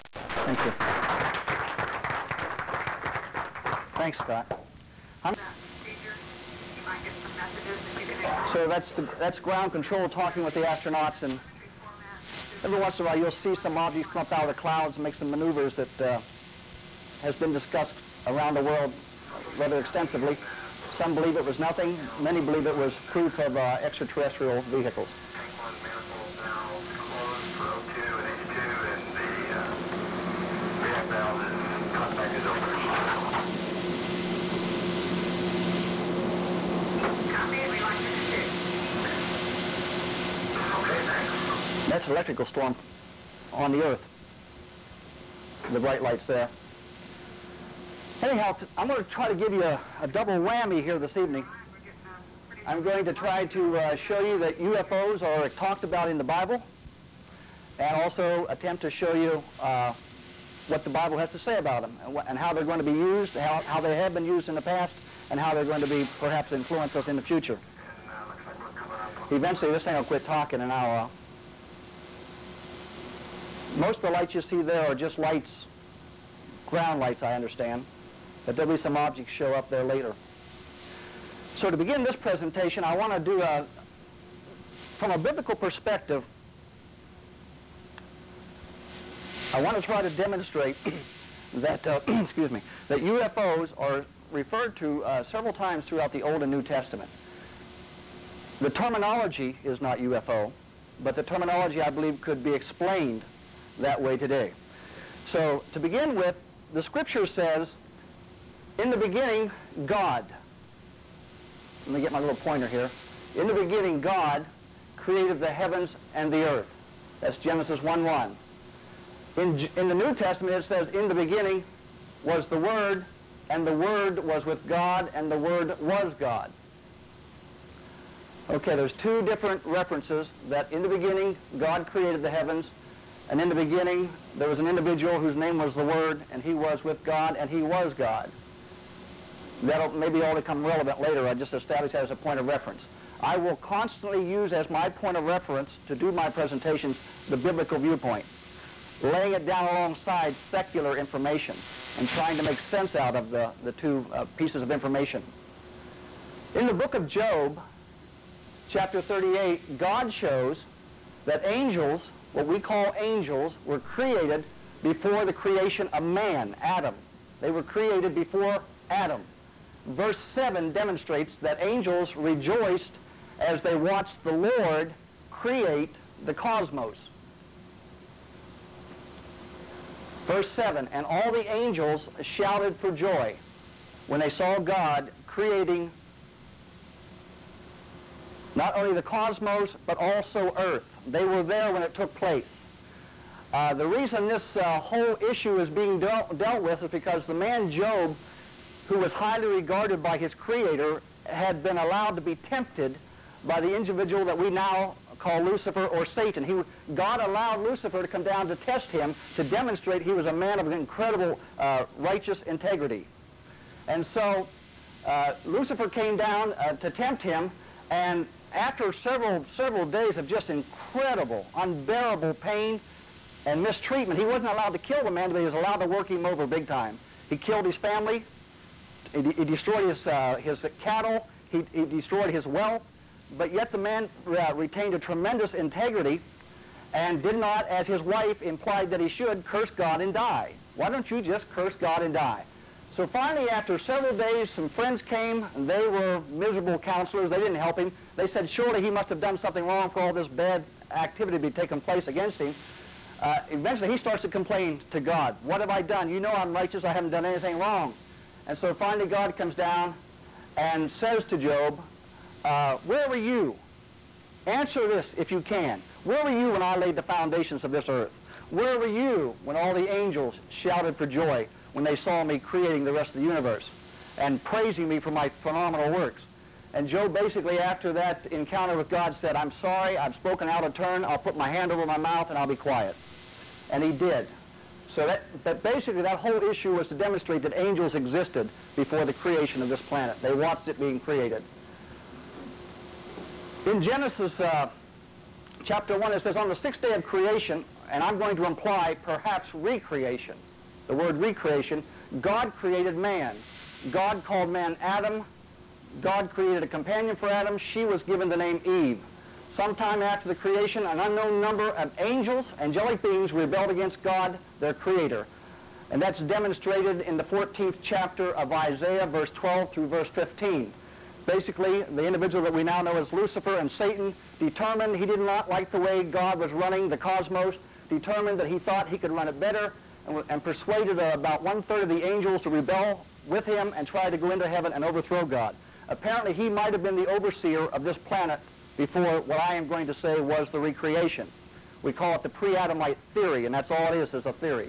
Thank you. Thanks, Scott. So that's ground control talking with the astronauts, and every once in a while you'll see some objects come up out of the clouds and make some maneuvers that has been discussed around the world rather extensively. Some believe it was nothing. Many believe it was proof of extraterrestrial vehicles. That's an electrical storm on the Earth. The bright lights there. Anyhow, I'm going to try to give you a double whammy here this evening. I'm going to try to show you that UFOs are talked about in the Bible, and also attempt to show you what the Bible has to say about them, and how they're going to be used, how they have been used in the past, and how they're going to be perhaps influence us in the future. Eventually this thing will quit talking, and I'll... most of the lights you see there are just lights, ground lights, I understand, but there'll be some objects show up there later. So to begin this presentation, I want to do from a biblical perspective, I want to try to demonstrate that, excuse me, that UFOs are referred to several times throughout the Old and New Testament. The terminology is not UFO, but the terminology, I believe, could be explained that way today. So to begin with, the scripture says, in the beginning, God. Let me get my little pointer here. In the beginning, God created the heavens and the earth. That's Genesis 1:1. In the New Testament, it says, in the beginning was the Word, and the Word was with God, and the Word was God. Okay, there's two different references that in the beginning, God created the heavens, and in the beginning, there was an individual whose name was the Word, and he was with God, and he was God. That'll maybe all become relevant later. I just established that as a point of reference. I will constantly use as my point of reference to do my presentations the biblical viewpoint, laying it down alongside secular information and trying to make sense out of the two pieces of information. In the book of Job, chapter 38, God shows that angels, what we call angels, were created before the creation of man, Adam. They were created before Adam. Verse 7 demonstrates that angels rejoiced as they watched the Lord create the cosmos. Verse 7, and all the angels shouted for joy when they saw God creating not only the cosmos, but also earth. They were there when it took place. The reason this whole issue is being dealt with is because the man Job, who was highly regarded by his Creator, had been allowed to be tempted by the individual that we now call Lucifer or Satan. God allowed Lucifer to come down to test him, to demonstrate he was a man of incredible righteous integrity. And so Lucifer came down to tempt him, and after several days of just incredible, unbearable pain and mistreatment, he wasn't allowed to kill the man, but he was allowed to work him over big time. He killed his family, he destroyed his cattle, he destroyed his wealth, but yet the man retained a tremendous integrity and did not, as his wife implied that he should, curse God and die. Why don't you just curse God and die? So finally, after several days, some friends came, and they were miserable counselors. They didn't help him. They said, surely he must have done something wrong for all this bad activity to be taking place against him. Eventually, he starts to complain to God. What have I done? You know I'm righteous. I haven't done anything wrong. And so finally, God comes down and says to Job, where were you? Answer this if you can. Where were you when I laid the foundations of this earth? Where were you when all the angels shouted for joy when they saw me creating the rest of the universe and praising me for my phenomenal works? And Job basically, after that encounter with God, said, I'm sorry, I've spoken out of turn, I'll put my hand over my mouth and I'll be quiet. And he did. So that basically that whole issue was to demonstrate that angels existed before the creation of this planet. They watched it being created. In Genesis chapter 1, it says, on the sixth day of creation, and I'm going to imply perhaps recreation. The word recreation, God created man. God called man Adam. God created a companion for Adam. She was given the name Eve. Sometime after the creation, an unknown number of angels, angelic beings, rebelled against God, their creator. And that's demonstrated in the 14th chapter of Isaiah, verse 12 through verse 15. Basically, the individual that we now know as Lucifer and Satan determined he did not like the way God was running the cosmos, determined that he thought he could run it better, and persuaded about 1/3 of the angels to rebel with him and try to go into heaven and overthrow God. Apparently, he might have been the overseer of this planet before what I am going to say was the recreation. We call it the pre-Adamite theory, and that's all it is a theory.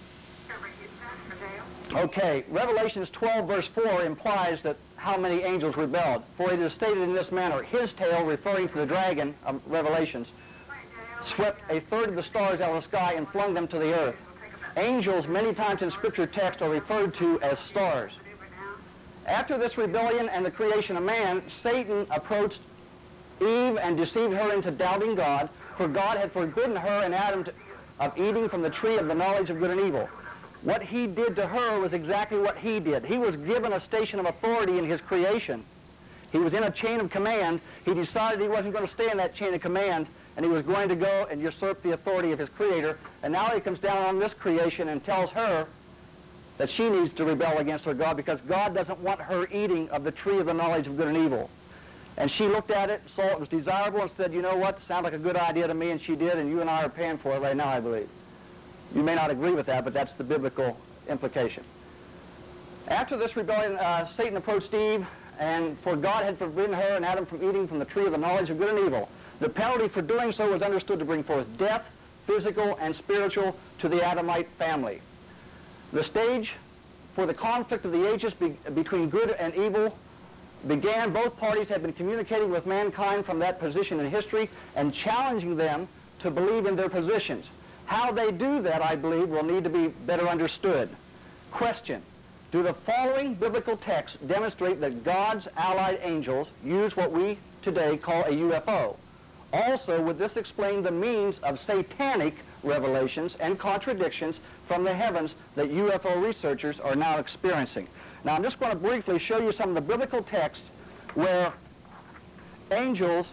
Okay, Revelations 12, verse 4 implies that how many angels rebelled. For it is stated in this manner, his tail, referring to the dragon of Revelations, swept 1/3 of the stars out of the sky and flung them to the earth. Angels, many times in Scripture text, are referred to as stars. After this rebellion and the creation of man, Satan approached Eve and deceived her into doubting God, for God had forbidden her and Adam of eating from the tree of the knowledge of good and evil. What he did to her was exactly what he did. He was given a station of authority in his creation. He was in a chain of command. He decided he wasn't going to stay in that chain of command, and he was going to go and usurp the authority of his creator. And now he comes down on this creation and tells her that she needs to rebel against her God because God doesn't want her eating of the tree of the knowledge of good and evil. And she looked at it, saw it was desirable, and said, you know what, sounds like a good idea to me, and she did, and you and I are paying for it right now, I believe. You may not agree with that, but that's the biblical implication. After this rebellion, Satan approached Eve, and for God had forbidden her and Adam from eating from the tree of the knowledge of good and evil. The penalty for doing so was understood to bring forth death, physical and spiritual, to the Adamite family. The stage for the conflict of the ages between good and evil began. Both parties had been communicating with mankind from that position in history and challenging them to believe in their positions. How they do that, I believe, will need to be better understood. Question: do the following biblical texts demonstrate that God's allied angels use what we today call a UFO? Also, would this explain the means of satanic revelations and contradictions from the heavens that UFO researchers are now experiencing? Now, I'm just going to briefly show you some of the biblical texts where angels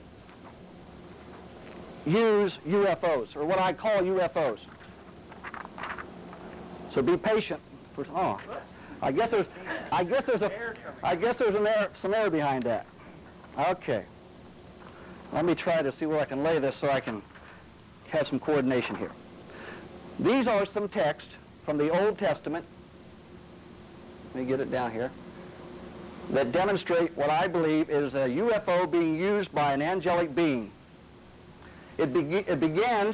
use UFOs, or what I call UFOs. So be patient. I guess there's some air behind that. Okay. Let me try to see where I can lay this so I can have some coordination here. These are some texts from the Old Testament. Let me get it down here. That demonstrate what I believe is a UFO being used by an angelic being. It began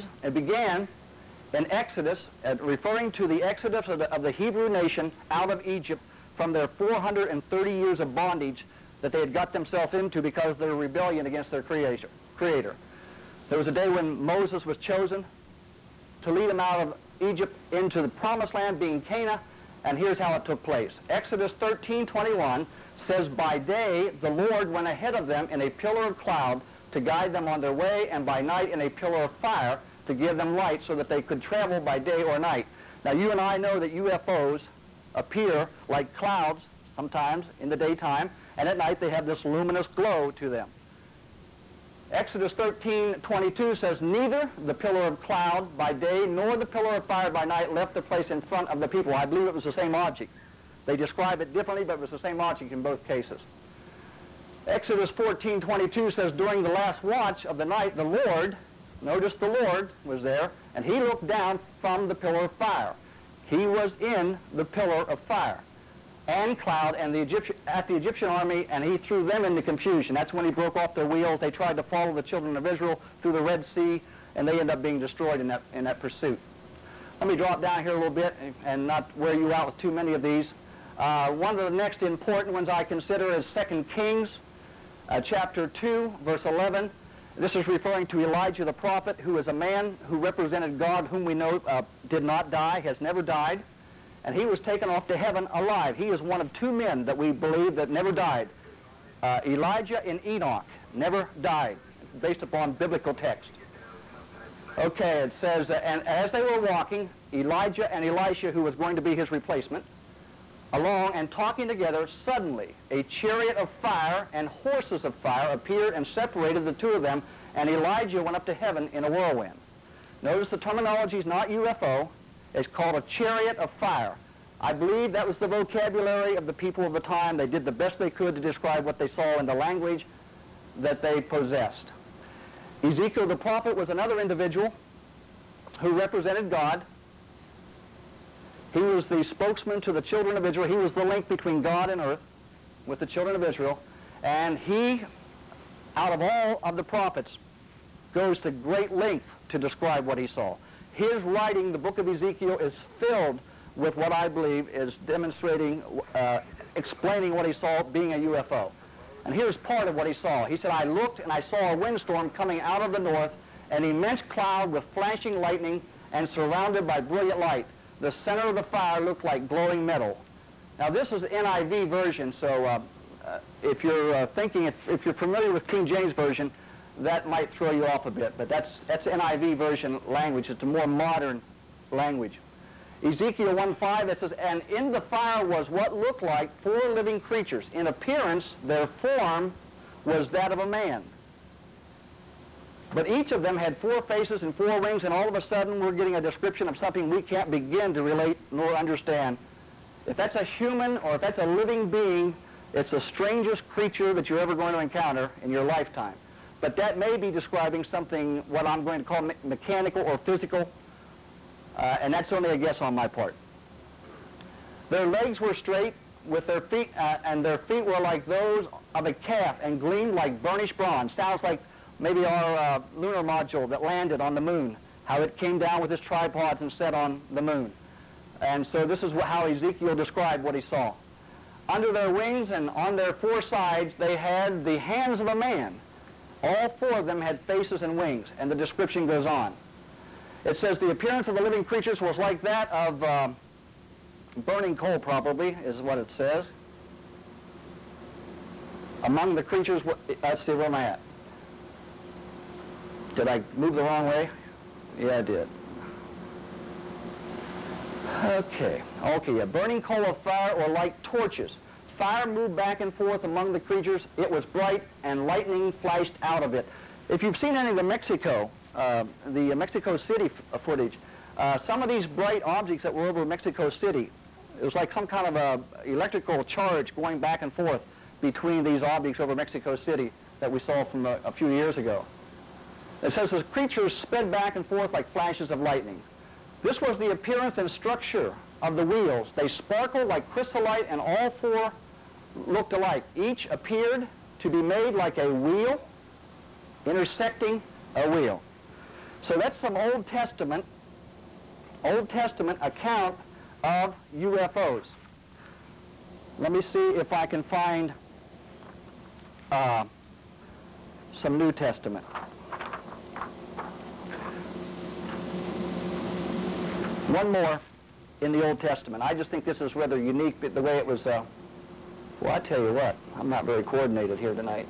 in Exodus, referring to the exodus of the Hebrew nation out of Egypt from their 430 years of bondage that they had got themselves into because of their rebellion against their creator. There was a day when Moses was chosen to lead them out of Egypt into the promised land, being Canaan, and here's how it took place. Exodus 13:21 says, by day the Lord went ahead of them in a pillar of cloud to guide them on their way, and by night in a pillar of fire to give them light so that they could travel by day or night. Now, you and I know that UFOs appear like clouds sometimes in the daytime, and at night they have this luminous glow to them. Exodus 13:22 says, neither the pillar of cloud by day nor the pillar of fire by night left the place in front of the people. I believe it was the same object. They describe it differently, but it was the same object in both cases. Exodus 14:22 says, during the last watch of the night, the Lord, notice the Lord was there, and he looked down from the pillar of fire. He was in the pillar of fire and cloud and at the Egyptian army, and he threw them into confusion. That's when he broke off their wheels. They tried to follow the children of Israel through the Red Sea, and they ended up being destroyed in that pursuit. Let me drop down here a little bit and not wear you out with too many of these. One of the next important ones I consider is 2 Kings chapter 2, verse 11. This is referring to Elijah the prophet, who is a man who represented God, whom we know did not die, has never died. And he was taken off to heaven alive. He is one of two men that we believe that never died. Elijah and Enoch never died, based upon biblical text. Okay, it says, and as they were walking, Elijah and Elisha, who was going to be his replacement, along and talking together, suddenly a chariot of fire and horses of fire appeared and separated the two of them, and Elijah went up to heaven in a whirlwind. Notice the terminology is not UFO. It's called a chariot of fire. I believe that was the vocabulary of the people of the time. They did the best they could to describe what they saw in the language that they possessed. Ezekiel the prophet was another individual who represented God. He was the spokesman to the children of Israel. He was the link between God and earth with the children of Israel. And he, out of all of the prophets, goes to great length to describe what he saw. His writing, the book of Ezekiel, is filled with what I believe is demonstrating, explaining what he saw being a UFO. And here's part of what he saw. He said, I looked and I saw a windstorm coming out of the north, an immense cloud with flashing lightning and surrounded by brilliant light. The center of the fire looked like glowing metal. Now this is the NIV version, so if you're thinking, if you're familiar with King James Version, that might throw you off a bit, but that's NIV version language. It's a more modern language. Ezekiel 1:5, it says, and in the fire was what looked like 4 living creatures. In appearance, their form was that of a man. But each of them had 4 faces and 4 wings, and all of a sudden we're getting a description of something we can't begin to relate nor understand. If that's a human or if that's a living being, it's the strangest creature that you're ever going to encounter in your lifetime. But that may be describing something, what I'm going to call mechanical or physical, and that's only a guess on my part. Their legs were straight with their feet, and their feet were like those of a calf and gleamed like burnished bronze. Sounds like maybe our lunar module that landed on the moon, how it came down with its tripods and set on the moon. And so this is how Ezekiel described what he saw. Under their wings and on their 4 sides, they had the hands of a man. All 4 of them had faces and wings, and the description goes on. It says the appearance of the living creatures was like that of burning coal, probably, is what it says. Among the creatures, let's see, where am I at? Did I move the wrong way? Yeah, I did. Okay, a burning coal of fire or like torches. Fire moved back and forth among the creatures. It was bright, and lightning flashed out of it. If you've seen any of the Mexico City footage, some of these bright objects that were over Mexico City, it was like some kind of a electrical charge going back and forth between these objects over Mexico City that we saw from a few years ago. It says the creatures sped back and forth like flashes of lightning. This was the appearance and structure of the wheels. They sparkled like chrysolite, and all 4 looked alike. Each appeared to be made like a wheel intersecting a wheel. So that's some Old Testament account of UFOs. Let me see if I can find some New Testament. One more in the Old Testament. I just think this is rather unique, the way it was, well, I tell you what, I'm not very coordinated here tonight.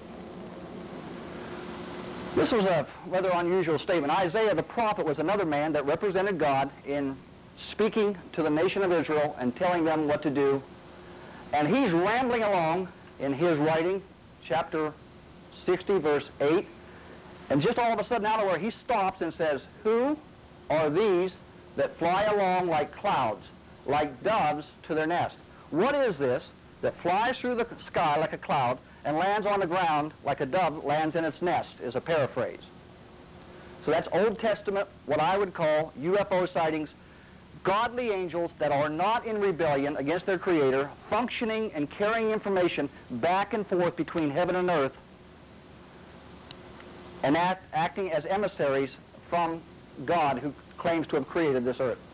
This was a rather unusual statement. Isaiah the prophet was another man that represented God in speaking to the nation of Israel and telling them what to do. And he's rambling along in his writing, chapter 60, verse 8, and just all of a sudden out of where he stops and says, who are these that fly along like clouds, like doves to their nest? What is this that flies through the sky like a cloud and lands on the ground like a dove lands in its nest, is a paraphrase. So that's Old Testament, what I would call UFO sightings, godly angels that are not in rebellion against their Creator, functioning and carrying information back and forth between heaven and earth, and acting as emissaries from God, who claims to have created this earth.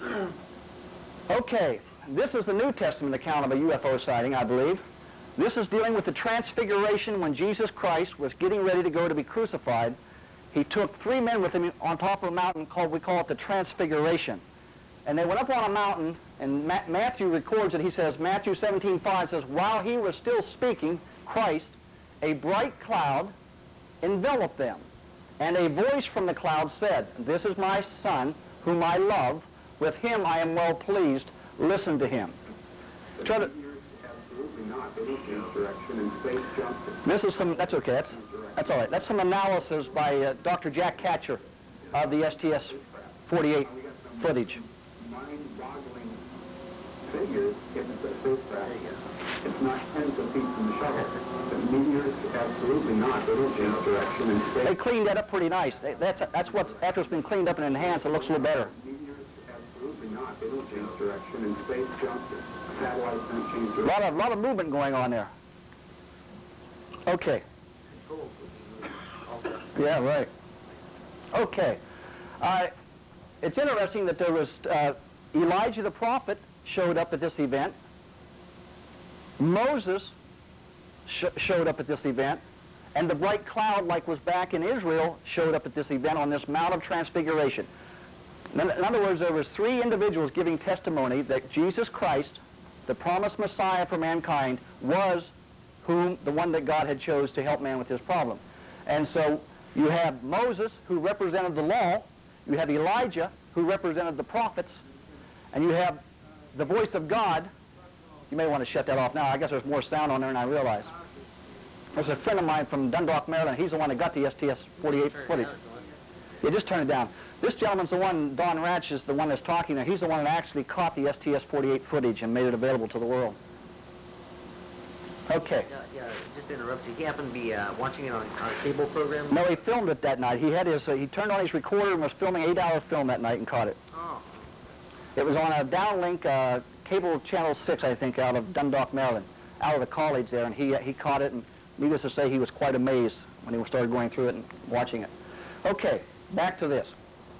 Okay, this is the New Testament account of a UFO sighting, I believe. This is dealing with the transfiguration when Jesus Christ was getting ready to go to be crucified. He took 3 men with him on top of a mountain we call it the Transfiguration. And they went up on a mountain, and Matthew records it. He says, Matthew 17:5 says, while he was still speaking, Christ, a bright cloud enveloped them. And a voice from the cloud said, "This is my Son, whom I love. With him I am well pleased. Listen to him." Absolutely not. It is insurrection and space justice. This is some, that's okay, that's all right. That's some analysis by Dr. Jack Katcher of the STS-48 footage. Mind-boggling figures if it's a spacecraft. It's not tens of feet from the shuttle. The meteors, absolutely not. It is insurrection and space. They cleaned that up pretty nice. That's what's, after it's been cleaned up and enhanced, it looks a little better. Meteors, absolutely not. It is insurrection and space justice. Satellites don't change A lot of movement going on there. Okay. Yeah, right. Okay. It's interesting that there was Elijah the prophet showed up at this event. Moses showed up at this event. And the bright cloud, like was back in Israel, showed up at this event on this Mount of Transfiguration. In other words, there was 3 individuals giving testimony that Jesus Christ, the promised Messiah for mankind, was the one that God had chose to help man with his problem. And so you have Moses, who represented the law. You have Elijah, who represented the prophets. And you have the voice of God. You may want to shut that off now. I guess there's more sound on there than I realize. There's a friend of mine from Dundalk, Maryland. He's the one that got the STS-48 footage. Yeah, just turn it down. This gentleman's the one, Don Ratch is the one that's talking there. He's the one that actually caught the STS-48 footage and made it available to the world. Okay. Yeah, just to interrupt you. He happened to be watching it on a cable program? No, he filmed it that night. He had his, he turned on his recorder and was filming 8-hour film that night and caught it. Oh. It was on a downlink cable channel 6, I think, out of Dundalk, Maryland, out of the college there, and he caught it, and needless to say, he was quite amazed when he started going through it and watching it. Okay, back to this.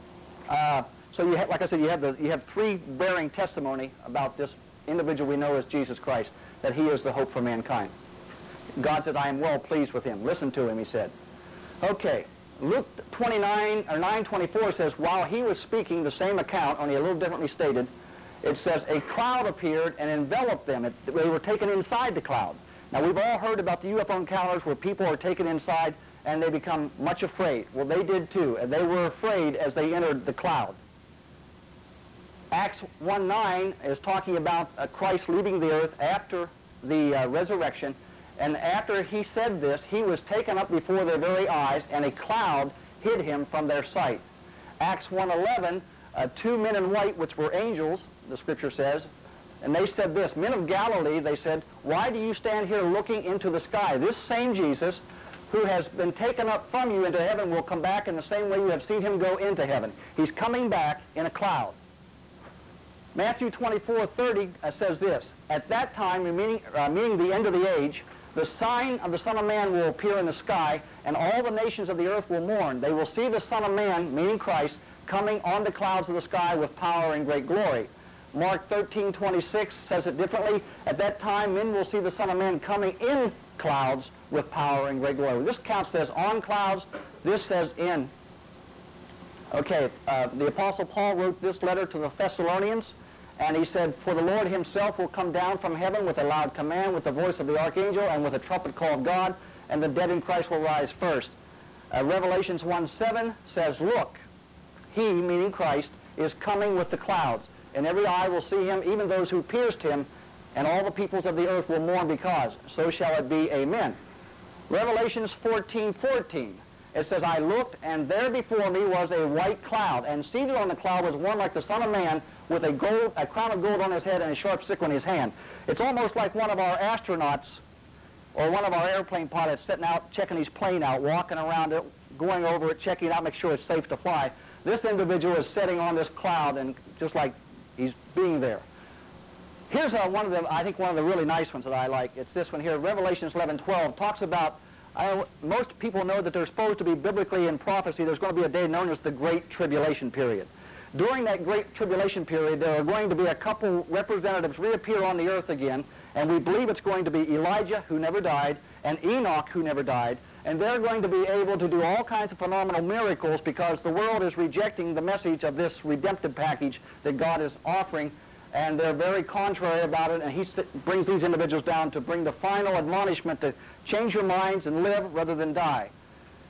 So you have, like I said, you have 3 bearing testimony about this individual we know as Jesus Christ, that he is the hope for mankind. God said, "I am well pleased with him. Listen to him," he said. Okay, Luke 29 or 9:24 says, while he was speaking the same account, only a little differently stated, it says, a cloud appeared and enveloped them. They were taken inside the cloud. Now, we've all heard about the UFO encounters where people are taken inside and they become much afraid. Well, they did too, and they were afraid as they entered the cloud. Acts 1:9 is talking about Christ leaving the earth after the resurrection, and after he said this, he was taken up before their very eyes, and a cloud hid him from their sight. Acts 1:11, 2 men in white, which were angels, the scripture says, and they said this, "Men of Galilee," they said, "why do you stand here looking into the sky? This same Jesus, who has been taken up from you into heaven, will come back in the same way you have seen him go into heaven." He's coming back in a cloud. Matthew 24:30 says this, "At that time, meaning the end of the age, the sign of the Son of Man will appear in the sky, and all the nations of the earth will mourn. They will see the Son of Man," meaning Christ, "coming on the clouds of the sky with power and great glory." Mark 13:26 says it differently. "At that time, men will see the Son of Man coming in clouds with power and great glory." This account says on clouds. This says in. Okay, the Apostle Paul wrote this letter to the Thessalonians, and he said, "For the Lord himself will come down from heaven with a loud command, with the voice of the archangel, and with a trumpet call of God, and the dead in Christ will rise first." Revelations 1:7 says, "Look, he," meaning Christ, "is coming with the clouds, and every eye will see him, even those who pierced him, and all the peoples of the earth will mourn because. So shall it be. Amen." Revelations 14:14. It says, "I looked, and there before me was a white cloud, and seated on the cloud was one like the Son of Man, with a crown of gold on his head and a sharp sickle in his hand." It's almost like one of our astronauts or one of our airplane pilots sitting out, checking his plane out, walking around it, going over it, checking it out, make sure it's safe to fly. This individual is sitting on this cloud, and just like he's being there. Here's one of the really nice ones that I like. It's this one here. Revelations 11:12 talks about, most people know that there's supposed to be biblically in prophecy, there's going to be a day known as the Great Tribulation period. During that Great Tribulation period, there are going to be a couple representatives reappear on the earth again, and we believe it's going to be Elijah, who never died, and Enoch, who never died, and they're going to be able to do all kinds of phenomenal miracles because the world is rejecting the message of this redemptive package that God is offering, and they're very contrary about it, and he brings these individuals down to bring the final admonishment to change your minds and live rather than die.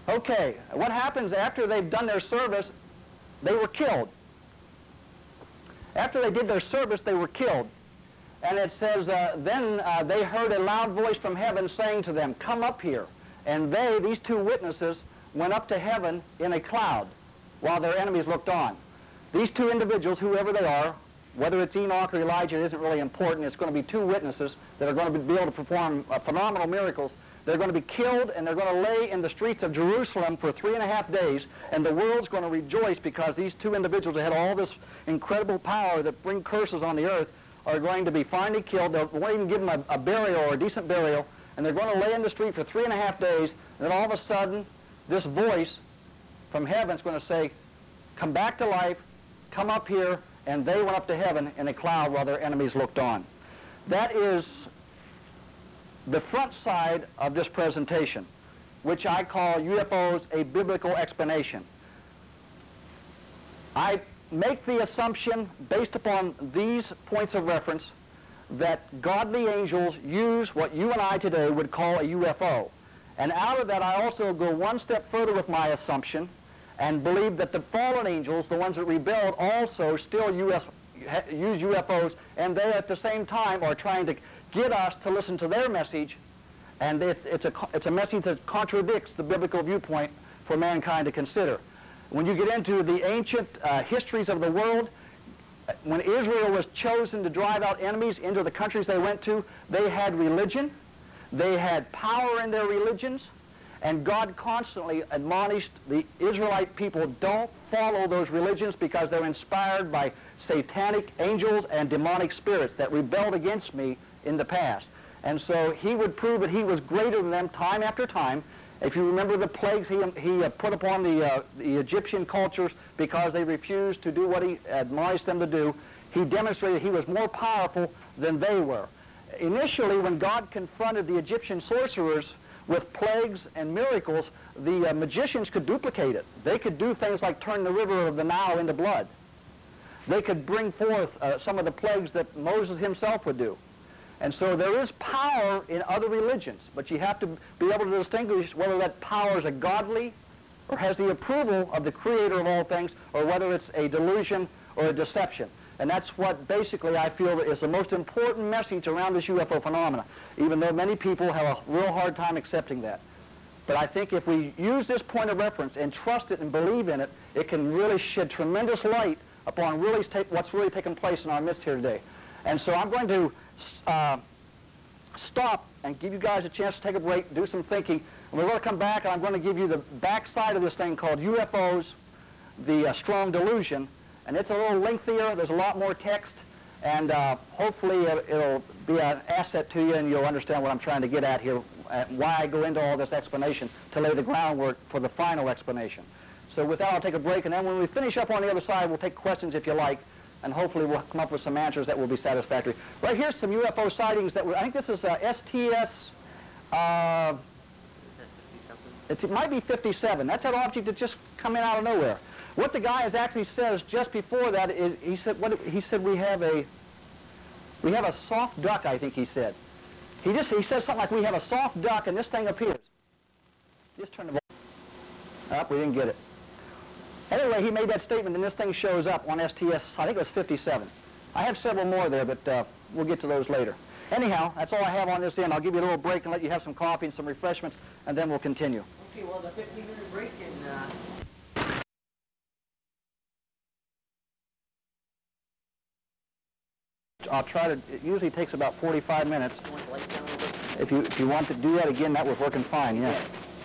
Okay, what happens after they've done their service? They were killed. After they did their service, they were killed. And it says, then they heard a loud voice from heaven saying to them, come up here. And they, these two witnesses, went up to heaven in a cloud while their enemies looked on. These two individuals, whoever they are, whether it's Enoch or Elijah, it isn't really important. It's going to be two witnesses that are going to be able to perform phenomenal miracles. They're going to be killed, and they're going to lay in the streets of Jerusalem for 3.5 days, and the world's going to rejoice because these two individuals that had all this incredible power that bring curses on the earth are going to be finally killed. They won't even give them a burial or a decent burial, and they're going to lay in the street for 3.5 days, and then all of a sudden, this voice from heaven is going to say, come back to life, come up here, and they went up to heaven in a cloud while their enemies looked on. That is the front side of this presentation, which I call UFOs a biblical explanation. I make the assumption, based upon these points of reference, that godly angels use what you and I today would call a UFO. And out of that, I also go one step further with my assumption and believe that the fallen angels, the ones that rebelled, also still use UFOs, and they at the same time are trying to get us to listen to their message, and it's a message that contradicts the biblical viewpoint for mankind to consider. When you get into the ancient histories of the world, when Israel was chosen to drive out enemies into the countries they went to, they had religion, they had power in their religions, and God constantly admonished the Israelite people, don't follow those religions because they're inspired by satanic angels and demonic spirits that rebelled against me in the past. And so he would prove that he was greater than them time after time. If you remember the plagues he put upon the Egyptian cultures because they refused to do what he admonished them to do, he demonstrated he was more powerful than they were. Initially, when God confronted the Egyptian sorcerers with plagues and miracles, the magicians could duplicate it. They could do things like turn the river of the Nile into blood. They could bring forth some of the plagues that Moses himself would do. And so there is power in other religions, but you have to be able to distinguish whether that power is a godly or has the approval of the creator of all things, or whether it's a delusion or a deception. And that's what basically I feel is the most important message around this UFO phenomena, even though many people have a real hard time accepting that. But I think if we use this point of reference and trust it and believe in it, it can really shed tremendous light upon what's really taken place in our midst here today. And so I'm going to stop and give you guys a chance to take a break, do some thinking, and we're going to come back, and I'm going to give you the backside of this thing called UFOs, the strong delusion. And it's a little lengthier, there's a lot more text, and hopefully it'll be an asset to you, and you'll understand what I'm trying to get at here, why I go into all this explanation to lay the groundwork for the final explanation. So with that, I'll take a break, and then when we finish up on the other side, we'll take questions if you like, and hopefully we'll come up with some answers that will be satisfactory. Right here's some UFO sightings that I think this is STS, it might be 57. That's that object that just come in out of nowhere. What the guy actually says just before that is, he said we have a soft duck, I think he said. He says something like we have a soft duck and this thing appears. Just turn the volume up, we didn't get it. Anyway, he made that statement and this thing shows up on STS, I think it was 57. I have several more there, but we'll get to those later. Anyhow, that's all I have on this end. I'll give you a little break and let you have some coffee and some refreshments, and then we'll continue. Okay, well, the 15-minute break and... I'll try to, it usually takes about 45 minutes. If you want to do that again, that was working fine, yeah.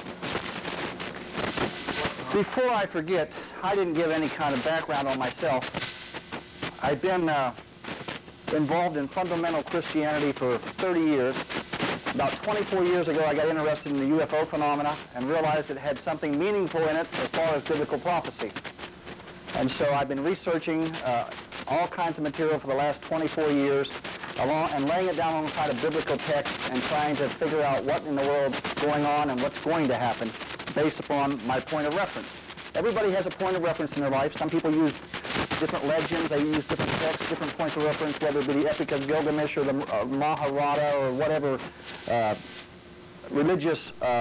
Before I forget, I didn't give any kind of background on myself. I've been involved in fundamental Christianity for 30 years. About 24 years ago, I got interested in the UFO phenomena and realized it had something meaningful in it as far as biblical prophecy. And so I've been researching all kinds of material for the last 24 years and laying it down alongside of biblical text and trying to figure out what in the world is going on and what's going to happen based upon my point of reference. Everybody has a point of reference in their life. Some people use different legends, they use different texts, different points of reference, whether it be the Epic of Gilgamesh or the Mahabharata or whatever religious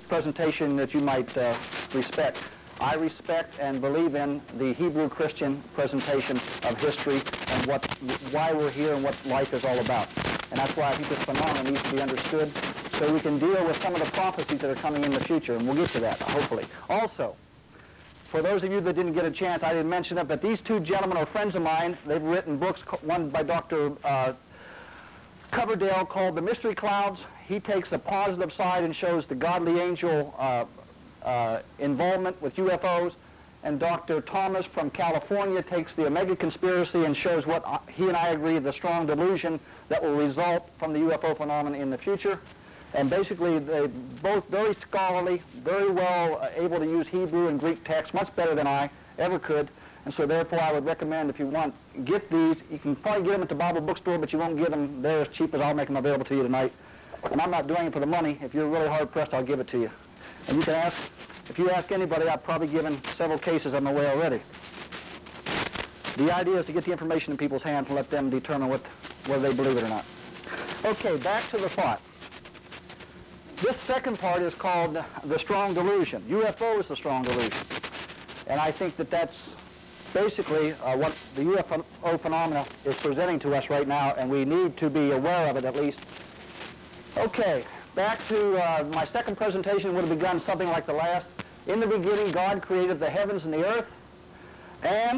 presentation that you might respect. I respect and believe in the Hebrew Christian presentation of history and why we're here and what life is all about. And that's why I think this phenomenon needs to be understood so we can deal with some of the prophecies that are coming in the future, and we'll get to that, hopefully. Also, for those of you that didn't get a chance, I didn't mention it, but these two gentlemen are friends of mine. They've written books, one by Dr. Coverdale called The Mystery Clouds. He takes the positive side and shows the godly angel involvement with UFOs, and Dr. Thomas from California takes the Omega Conspiracy and shows what he and I agree the strong delusion that will result from the UFO phenomenon in the future. And basically, they both very scholarly, very well able to use Hebrew and Greek text, much better than I ever could. And so therefore, I would recommend, if you want, get these. You can probably get them at the Bible bookstore, but you won't get them there as cheap as I'll make them available to you tonight. And I'm not doing it for the money. If you're really hard-pressed, I'll give it to you. And you can ask, if you ask anybody, I've probably given several cases on the way already. The idea is to get the information in people's hands and let them determine whether they believe it or not. Okay, back to the thought. This second part is called the strong delusion. UFO is the strong delusion. And I think that that's basically what the UFO phenomena is presenting to us right now, and we need to be aware of it at least. Okay, back to my second presentation would have begun something like the last. In the beginning, God created the heavens and the earth, and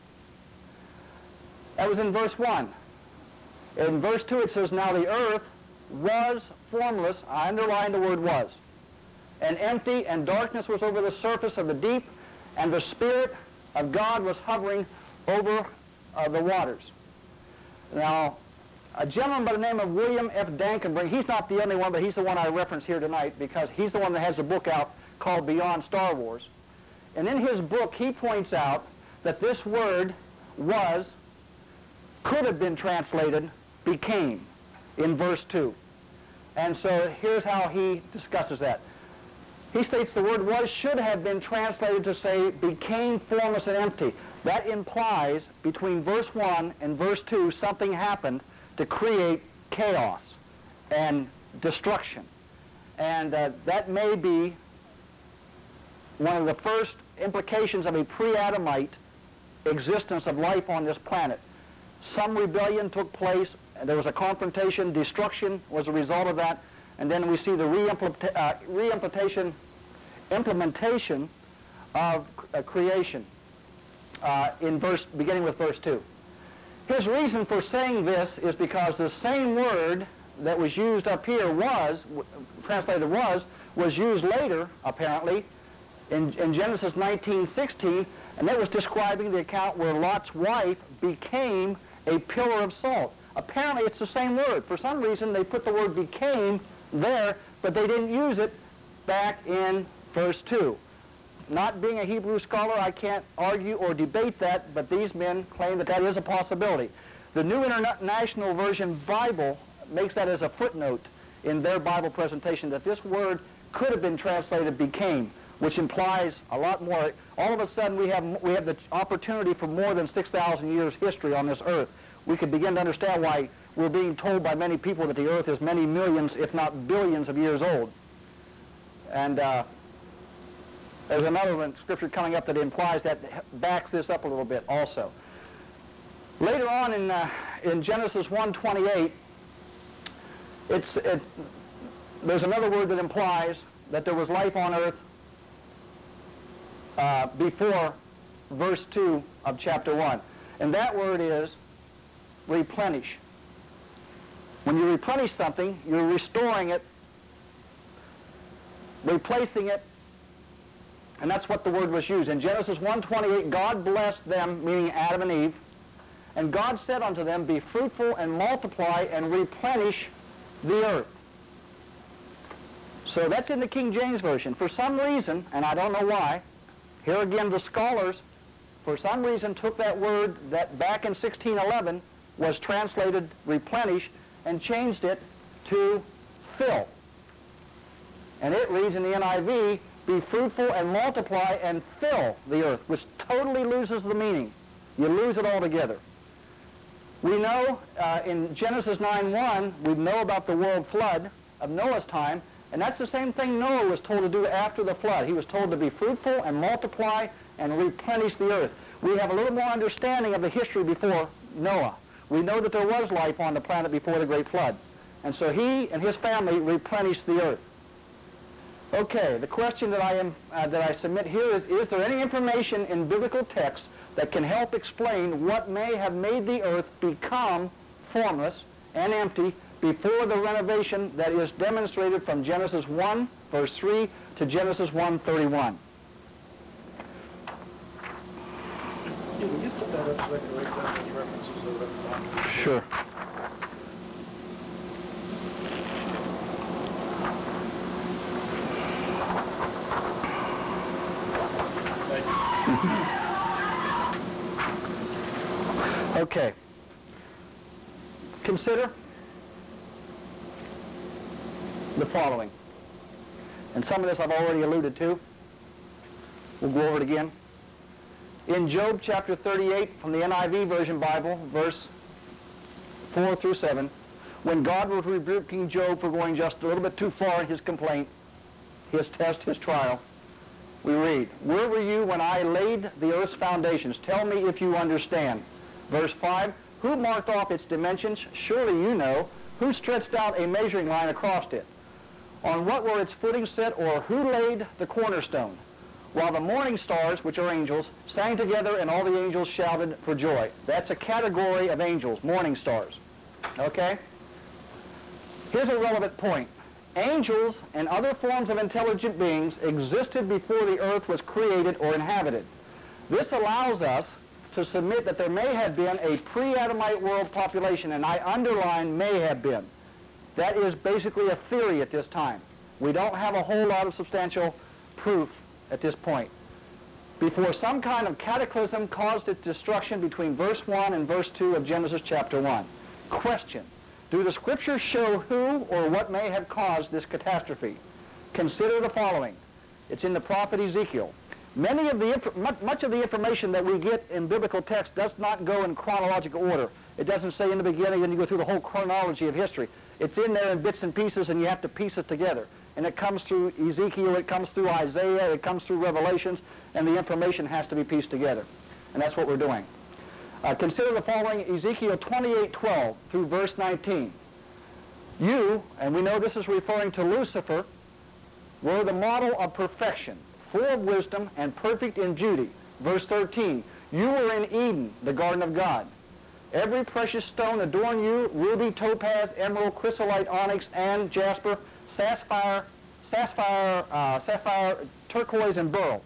that was in verse 1. In verse 2 it says, now the earth was formless, I underline the word was, and empty, and darkness was over the surface of the deep, and the Spirit of God was hovering over the waters. Now, a gentleman by the name of William F. Dankenbrink, he's not the only one, but he's the one I reference here tonight because he's the one that has a book out called Beyond Star Wars. And in his book, he points out that this word was could have been translated became in verse 2. And so here's how he discusses that. He states the word was should have been translated to say became formless and empty. That implies between verse 1 and verse 2 something happened to create chaos and destruction. And that may be one of the first implications of a pre-Adamite existence of life on this planet. Some rebellion took place, and there was a confrontation, destruction was a result of that, and then we see the implementation of creation beginning with verse 2. His reason for saying this is because the same word that was used up here translated was used later, apparently, in Genesis 19:16, and that was describing the account where Lot's wife became a pillar of salt. Apparently it's the same word. For some reason they put the word became there, but they didn't use it back in verse 2. Not being a Hebrew scholar, I can't argue or debate that, but these men claim that that is a possibility. The New International Version Bible makes that as a footnote in their Bible presentation, that this word could have been translated became, which implies a lot more. All of a sudden we have the opportunity for more than 6,000 years history on this earth. We could begin to understand why we're being told by many people that the earth is many millions, if not billions of years old. And there's another one, scripture coming up that implies that, backs this up a little bit also. Later on in Genesis 1:28, there's another word that implies that there was life on earth before verse 2 of chapter 1. And that word is replenish. When you replenish something, you're restoring it, replacing it, and that's what the word was used. In Genesis 1:28, God blessed them, meaning Adam and Eve, and God said unto them, be fruitful and multiply and replenish the earth. So that's in the King James Version. For some reason, and I don't know why, here again the scholars, for some reason took that word that back in 1611 was translated replenish and changed it to fill. And it reads in the NIV, be fruitful and multiply and fill the earth, which totally loses the meaning. You lose it altogether. We know in Genesis 9:1, we know about the world flood of Noah's time, And that's the same thing Noah was told to do after the flood. He was told to be fruitful and multiply and replenish the earth. We have a little more understanding of the history before Noah. We know that there was life on the planet before the great flood. And so he and his family replenished the earth. Okay, the question that I submit here is there any information in biblical text that can help explain what may have made the earth become formless and empty before the renovation that is demonstrated from Genesis 1, verse 3 to Genesis 1:31? Can you put that up so I can write down those references over at the bottom? Sure. Okay. Consider the following. And some of this I've already alluded to. We'll go over it again. In Job chapter 38 from the NIV Version Bible, verse 4 through 7, when God was rebuking Job for going just a little bit too far in his complaint, his test, his trial, we read, "Where were you when I laid the earth's foundations? Tell me if you understand." Verse 5, "Who marked off its dimensions? Surely you know. Who stretched out a measuring line across it? On what were its footings set, or who laid the cornerstone? While the morning stars, which are angels, sang together and all the angels shouted for joy." That's a category of angels, morning stars. Okay? Here's a relevant point. Angels and other forms of intelligent beings existed before the earth was created or inhabited. This allows us to submit that there may have been a pre-Adamite world population, and I underline may have been. That is basically a theory at this time. We don't have a whole lot of substantial proof at this point. Before some kind of cataclysm caused its destruction between verse 1 and verse 2 of Genesis chapter 1. Question: do the scriptures show who or what may have caused this catastrophe? Consider the following. It's in the prophet Ezekiel. Much of the information that we get in biblical text does not go in chronological order. It doesn't say in the beginning and you go through the whole chronology of history. It's in there in bits and pieces and you have to piece it together. And it comes through Ezekiel, it comes through Isaiah, it comes through Revelations, and the information has to be pieced together. And that's what we're doing. Consider the following, Ezekiel 28:12 through verse 19. You, and we know this is referring to Lucifer, were the model of perfection, full of wisdom and perfect in beauty. Verse 13, you were in Eden, the garden of God. Every precious stone adorned you, ruby, topaz, emerald, chrysolite, onyx, and jasper, sapphire, turquoise, and beryl.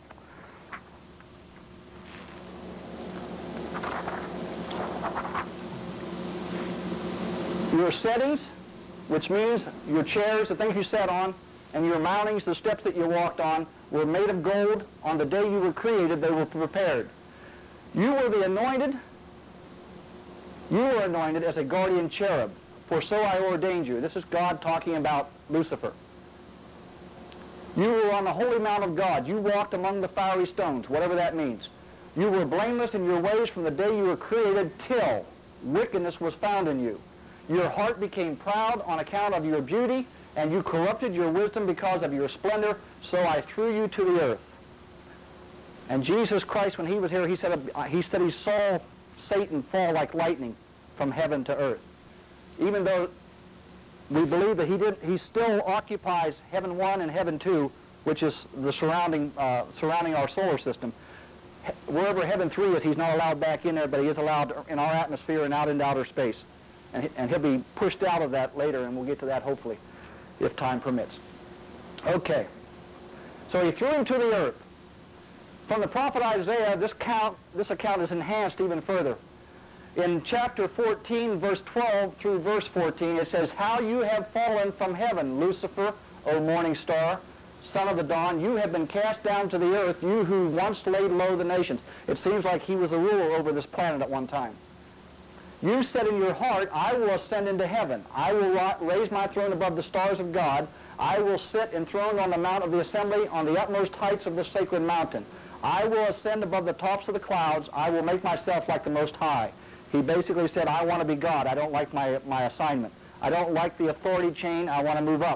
Your settings, which means your chairs, the things you sat on, and your mountings, the steps that you walked on, were made of gold. On the day you were created, they were prepared. You were the anointed. You were anointed as a guardian cherub, for so I ordained you. This is God talking about Lucifer. You were on the holy mount of God. You walked among the fiery stones, whatever that means. You were blameless in your ways from the day you were created till wickedness was found in you. Your heart became proud on account of your beauty, and you corrupted your wisdom because of your splendor, so I threw you to the earth. And Jesus Christ, when he was here, he said he saw Satan fall like lightning from heaven to earth. Even though we believe that he still occupies heaven 1 and heaven 2, which is the surrounding our solar system. Wherever heaven 3 is, he's not allowed back in there, but he is allowed in our atmosphere and out into outer space. And he'll be pushed out of that later, and we'll get to that hopefully, if time permits. Okay. So he threw him to the earth. From the prophet Isaiah, this account is enhanced even further. In chapter 14, verse 12 through verse 14, it says, how you have fallen from heaven, Lucifer, O morning star, son of the dawn. You have been cast down to the earth, you who once laid low the nations. It seems like he was a ruler over this planet at one time. You said in your heart, I will ascend into heaven. I will raise my throne above the stars of God. I will sit enthroned on the mount of the assembly, on the utmost heights of the sacred mountain. I will ascend above the tops of the clouds. I will make myself like the Most High. He basically said, I want to be God. I don't like my assignment. I don't like the authority chain. I want to move up.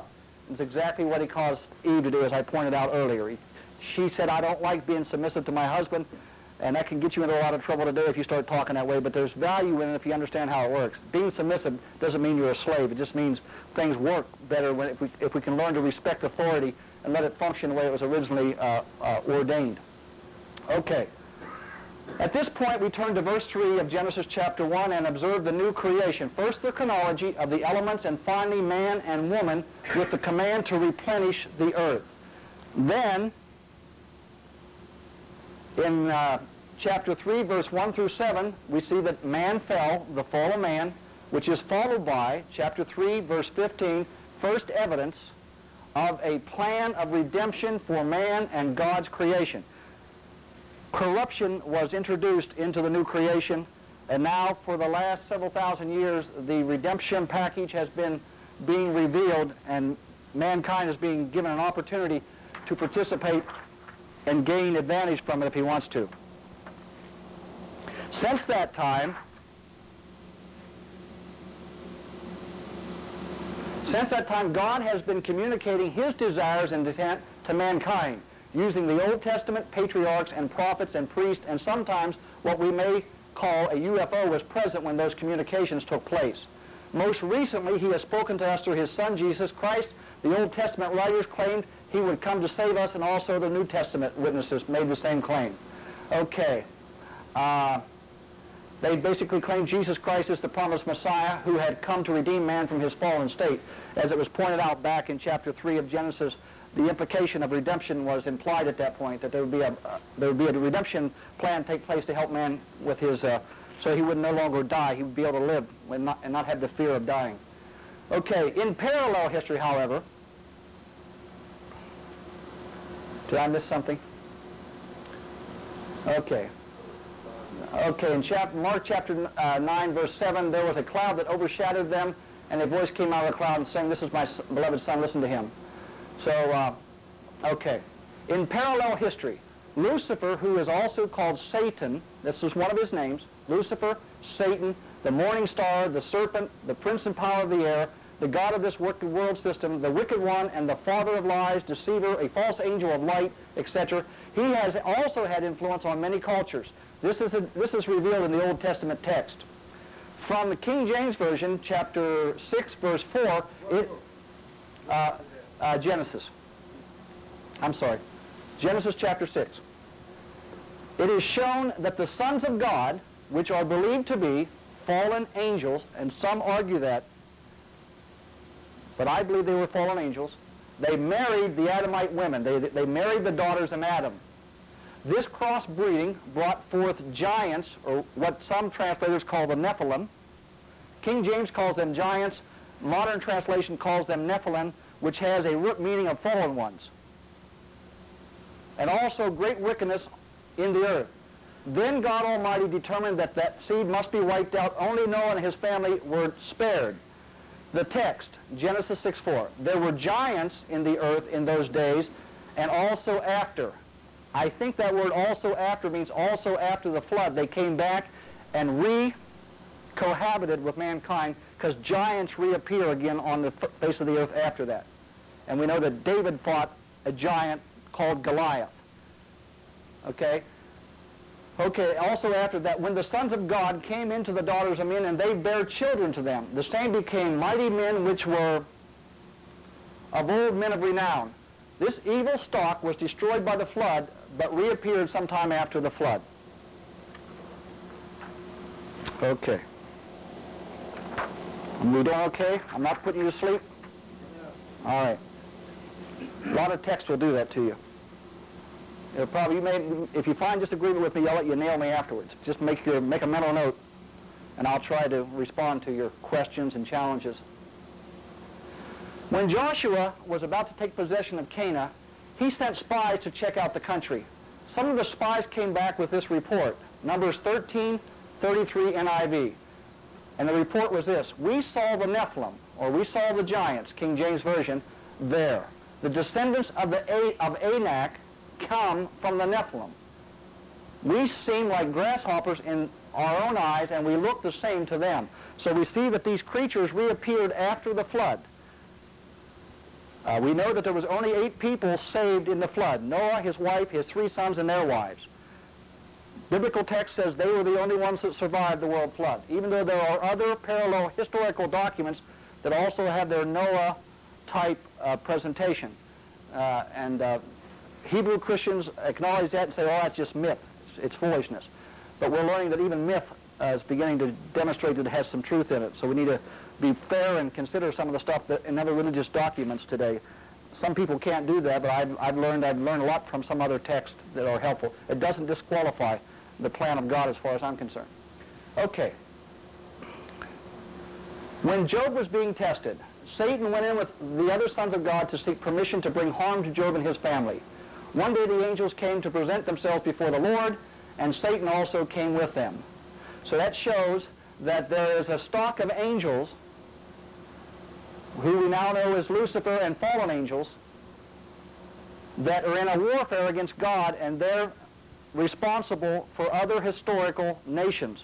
It's exactly what he caused Eve to do, as I pointed out earlier. She said, I don't like being submissive to my husband, and that can get you into a lot of trouble today if you start talking that way, but there's value in it if you understand how it works. Being submissive doesn't mean you're a slave. It just means things work better if we can learn to respect authority and let it function the way it was originally ordained. Okay. At this point, we turn to verse 3 of Genesis chapter 1 and observe the new creation. First, the chronology of the elements, and finally, man and woman with the command to replenish the earth. Then, in chapter 3, verse 1 through 7, we see that man fell, the fall of man, which is followed by, chapter 3, verse 15, first evidence of a plan of redemption for man and God's creation. Corruption was introduced into the new creation, and now for the last several thousand years, the redemption package has been being revealed, and mankind is being given an opportunity to participate and gain advantage from it if he wants to. Since that time, God has been communicating his desires and intent to mankind, using the Old Testament patriarchs and prophets and priests, and sometimes what we may call a UFO was present when those communications took place. Most recently, he has spoken to us through his Son, Jesus Christ. The Old Testament writers claimed he would come to save us, and also the New Testament witnesses made the same claim. Okay. They basically claimed Jesus Christ is the promised Messiah who had come to redeem man from his fallen state. As it was pointed out back in chapter 3 of Genesis, the implication of redemption was implied at that point, that there would be a redemption plan take place to help man with his, so he would no longer die. He would be able to live and not have the fear of dying. Okay, in parallel history, however, did I miss something? Okay. Okay, in Mark chapter 9, verse 7, there was a cloud that overshadowed them, and a voice came out of the cloud and saying, "This is my beloved Son, listen to him." So, okay. In parallel history, Lucifer, who is also called Satan, this is one of his names, Lucifer, Satan, the morning star, the serpent, the prince and power of the air, the god of this wicked world system, the wicked one, and the father of lies, deceiver, a false angel of light, etc. He has also had influence on many cultures. This is revealed in the Old Testament text. From the King James Version, chapter 6, verse 4, Genesis chapter 6. It is shown that the sons of God, which are believed to be fallen angels, and some argue that, but I believe they were fallen angels, they married the Adamite women. They married the daughters of Adam. This crossbreeding brought forth giants, or what some translators call the Nephilim. King James calls them giants. Modern translation calls them Nephilim, which has a root meaning of fallen ones. And also great wickedness in the earth. Then God Almighty determined that that seed must be wiped out. Only Noah and his family were spared. The text, Genesis 6:4. There were giants in the earth in those days, and also after. I think that word "also after" means also after the flood. They came back and cohabited with mankind, because giants reappear again on the face of the earth after that. And we know that David fought a giant called Goliath. Okay? Okay, also after that, when the sons of God came into the daughters of men, and they bare children to them, the same became mighty men which were of old men of renown. This evil stock was destroyed by the flood, but reappeared sometime after the flood. Okay. We doing okay? I'm not putting you to sleep? All right. A lot of text will do that to you. It'll probably, if you find disagreement with me, I'll let you nail me afterwards. Just make a mental note, and I'll try to respond to your questions and challenges. When Joshua was about to take possession of Canaan, he sent spies to check out the country. Some of the spies came back with this report, Numbers 13:33 NIV. And the report was this: we saw the Nephilim, or we saw the giants, King James Version, there. The descendants of Anak come from the Nephilim. We seem like grasshoppers in our own eyes, and we look the same to them. So we see that these creatures reappeared after the flood. We know that there was only 8 people saved in the flood: Noah, his wife, his 3 sons, and their wives. Biblical text says they were the only ones that survived the world flood, even though there are other parallel historical documents that also have their Noah-type presentation. Hebrew Christians acknowledge that and say, oh, that's just myth. It's foolishness. But we're learning that even myth is beginning to demonstrate that it has some truth in it. So we need to be fair and consider some of the stuff that in other religious documents today. Some people can't do that, but I've learned a lot from some other texts that are helpful. It doesn't disqualify the plan of God as far as I'm concerned. Okay. When Job was being tested, Satan went in with the other sons of God to seek permission to bring harm to Job and his family. One day the angels came to present themselves before the Lord, and Satan also came with them. So that shows that there is a stock of angels, who we now know as Lucifer and fallen angels, that are in a warfare against God, and they're responsible for other historical nations.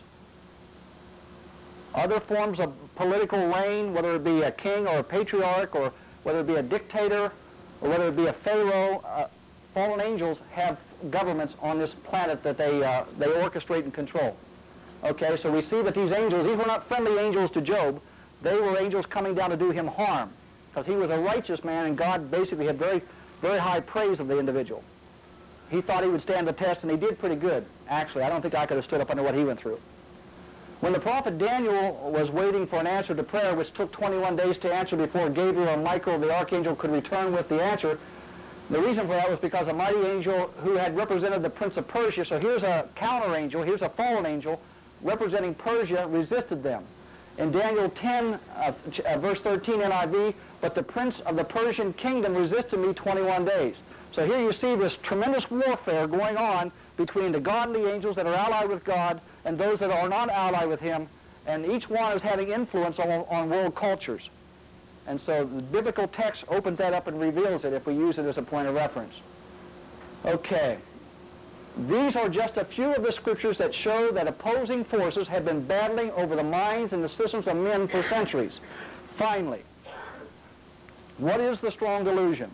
Other forms of political reign, whether it be a king or a patriarch, or whether it be a dictator, or whether it be a pharaoh, fallen angels have governments on this planet that they orchestrate and control. Okay, so we see that these angels, these were not friendly angels to Job. They were angels coming down to do him harm, because he was a righteous man, and God basically had very, very high praise of the individual. He thought he would stand the test, and he did pretty good, actually. I don't think I could have stood up under what he went through. When the prophet Daniel was waiting for an answer to prayer, which took 21 days to answer before Gabriel and Michael, the archangel, could return with the answer, the reason for that was because a mighty angel who had represented the prince of Persia, so here's a counter angel, here's a fallen angel representing Persia, resisted them. In Daniel 10, verse 13 NIV, but the prince of the Persian kingdom resisted me 21 days. So here you see this tremendous warfare going on between the godly angels that are allied with God and those that are not allied with him, and each one is having influence on world cultures. And so the biblical text opens that up and reveals it if we use it as a point of reference. Okay. These are just a few of the scriptures that show that opposing forces have been battling over the minds and the systems of men for centuries. Finally, what is the strong delusion?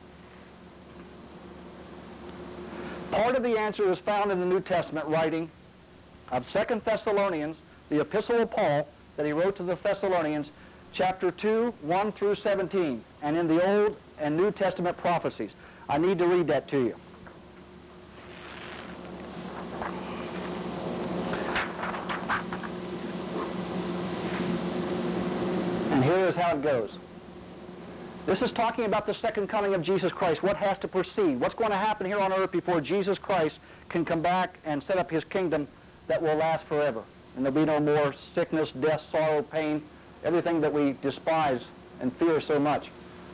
Part of the answer is found in the New Testament writing of 2 Thessalonians, the epistle of Paul that he wrote to the Thessalonians, chapter 2, 1 through 17, and in the Old and New Testament prophecies. I need to read that to you. And here is how it goes. This is talking about the second coming of Jesus Christ. What has to proceed? What's going to happen here on earth before Jesus Christ can come back and set up his kingdom that will last forever? And there'll be no more sickness, death, sorrow, pain, everything that we despise and fear so much.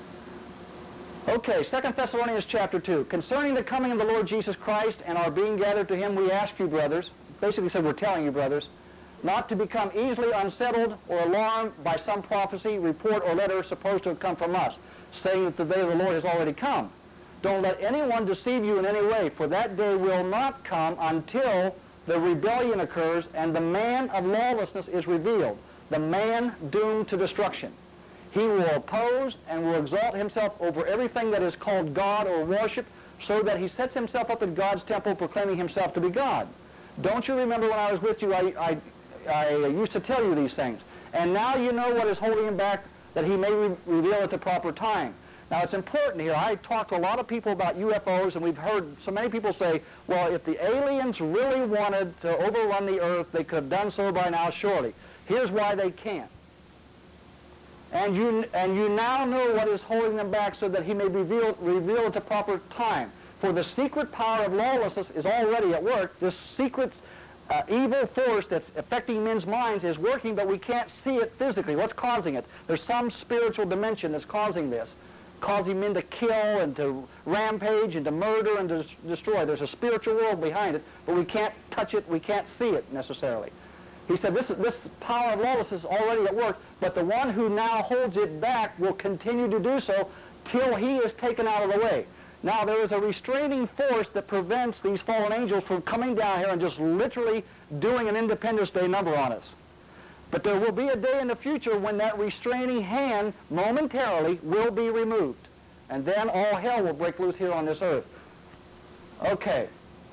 Okay, 2 Thessalonians chapter 2. Concerning the coming of the Lord Jesus Christ and our being gathered to him, we ask you, brothers, basically said we're telling you, brothers, not to become easily unsettled or alarmed by some prophecy, report, or letter supposed to have come from us, saying that the day of the Lord has already come. Don't let anyone deceive you in any way, for that day will not come until the rebellion occurs and the man of lawlessness is revealed, the man doomed to destruction. He will oppose and will exalt himself over everything that is called God or worship, so that he sets himself up in God's temple, proclaiming himself to be God. Don't you remember when I was with you, I used to tell you these things. And now you know what is holding him back, that he may reveal at the proper time. Now it's important here. I talked to a lot of people about UFOs, and we've heard so many people say, well, if the aliens really wanted to overrun the earth, they could have done so by now, surely. Here's why they can't. And you now know what is holding them back, so that he may reveal at the proper time. For the secret power of lawlessness is already at work. This secret evil force that's affecting men's minds is working, but we can't see it physically. What's causing it? There's some spiritual dimension that's causing this, causing men to kill and to rampage and to murder and to destroy. There's a spiritual world behind it, but we can't touch it, we can't see it necessarily. He said this power of lawlessness is already at work, but the one who now holds it back will continue to do so till he is taken out of the way. Now, there is a restraining force that prevents these fallen angels from coming down here and just literally doing an Independence Day number on us. But there will be a day in the future when that restraining hand momentarily will be removed. and then all hell will break loose here on this earth. Okay.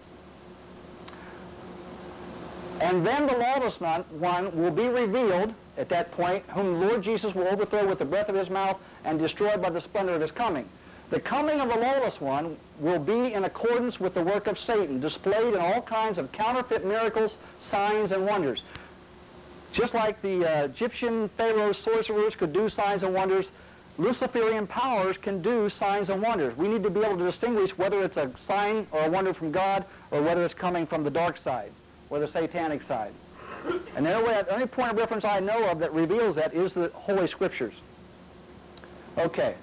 And then the lawless one will be revealed at that point, whom the Lord Jesus will overthrow with the breath of his mouth and destroy by the splendor of his coming. The coming of the lawless one will be in accordance with the work of Satan, displayed in all kinds of counterfeit miracles, signs, and wonders. Just like the Egyptian Pharaoh's sorcerers could do signs and wonders, Luciferian powers can do signs and wonders. We need to be able to distinguish whether it's a sign or a wonder from God or whether it's coming from the dark side or the satanic side. And the only point of reference I know of that reveals that is the Holy Scriptures. Okay.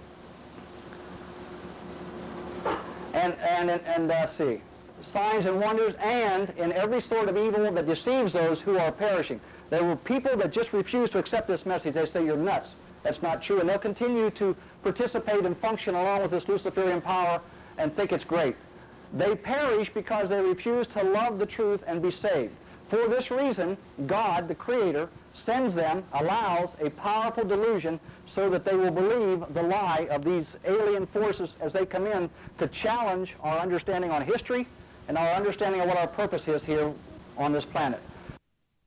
And see, signs and wonders, and in every sort of evil that deceives those who are perishing. There were people that just refuse to accept this message. They say, you're nuts. That's not true. And they'll continue to participate and function along with this Luciferian power and think it's great. They perish because they refuse to love the truth and be saved. For this reason, God, the Creator, sends them, allows a powerful delusion so that they will believe the lie of these alien forces as they come in to challenge our understanding on history and our understanding of what our purpose is here on this planet.